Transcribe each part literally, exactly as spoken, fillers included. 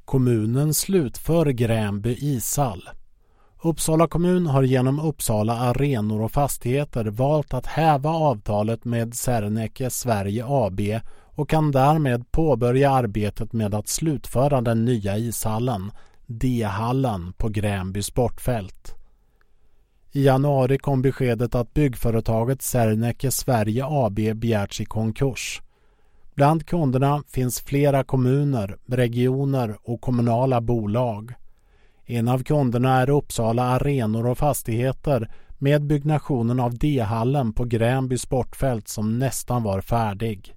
Kommunen slutför Gränby ishall. Uppsala kommun har genom Uppsala Arenor och Fastigheter valt att häva avtalet med Serneke Sverige A B och kan därmed påbörja arbetet med att slutföra den nya ishallen, D-hallen, på Gränby sportfält. I januari kom beskedet att byggföretaget Serneke Sverige A B begärts i konkurs. Bland kunderna finns flera kommuner, regioner och kommunala bolag. En av kunderna är Uppsala Arenor och Fastigheter med byggnationen av D-hallen på Gränby sportfält som nästan var färdig.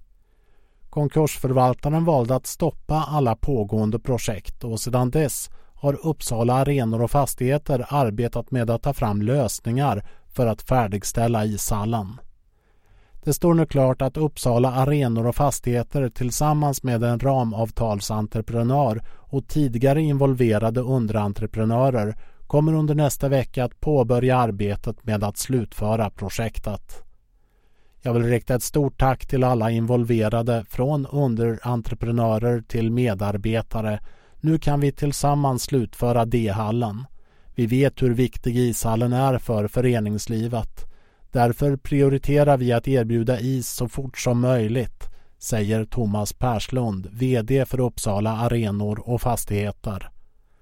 Konkursförvaltaren valde att stoppa alla pågående projekt och sedan dess har Uppsala Arenor och Fastigheter arbetat med att ta fram lösningar för att färdigställa ishallen. Det står nu klart att Uppsala Arenor och Fastigheter tillsammans med en ramavtalsentreprenör och tidigare involverade underentreprenörer kommer under nästa vecka att påbörja arbetet med att slutföra projektet. Jag vill rikta ett stort tack till alla involverade, från underentreprenörer till medarbetare. Nu kan vi tillsammans slutföra D-hallen. Vi vet hur viktig ishallen är för föreningslivet. Därför prioriterar vi att erbjuda is så fort som möjligt, säger Thomas Perslund, vd för Uppsala Arenor och Fastigheter.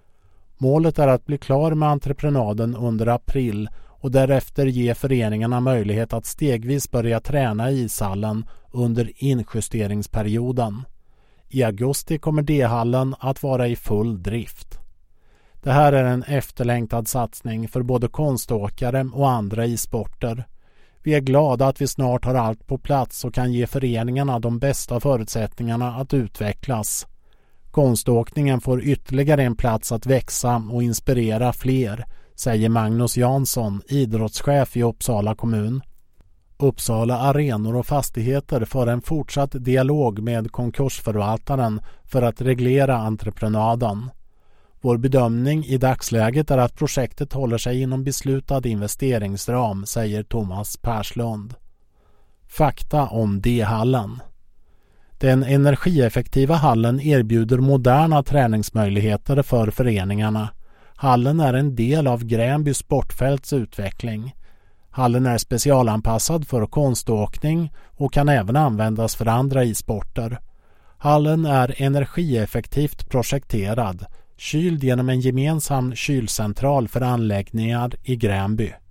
Målet är att bli klar med entreprenaden under april och därefter ge föreningarna möjlighet att stegvis börja träna i ishallen under injusteringsperioden. I augusti kommer D-hallen att vara i full drift. Det här är en efterlängtad satsning för både konståkare och andra isporter. Vi är glada att vi snart har allt på plats och kan ge föreningarna de bästa förutsättningarna att utvecklas. Konståkningen får ytterligare en plats att växa och inspirera fler, säger Magnus Jansson, idrottschef i Uppsala kommun. Uppsala Arenor och Fastigheter för en fortsatt dialog med konkursförvaltaren för att reglera entreprenaden. Vår bedömning i dagsläget är att projektet håller sig inom beslutad investeringsram, säger Thomas Perslund. Fakta om D-hallen. Den energieffektiva hallen erbjuder moderna träningsmöjligheter för föreningarna. Hallen är en del av Gränby sportfälts utveckling. Hallen är specialanpassad för konståkning och kan även användas för andra isporter. Hallen är energieffektivt projekterad, kyld genom en gemensam kylcentral för anläggningar i Gränby.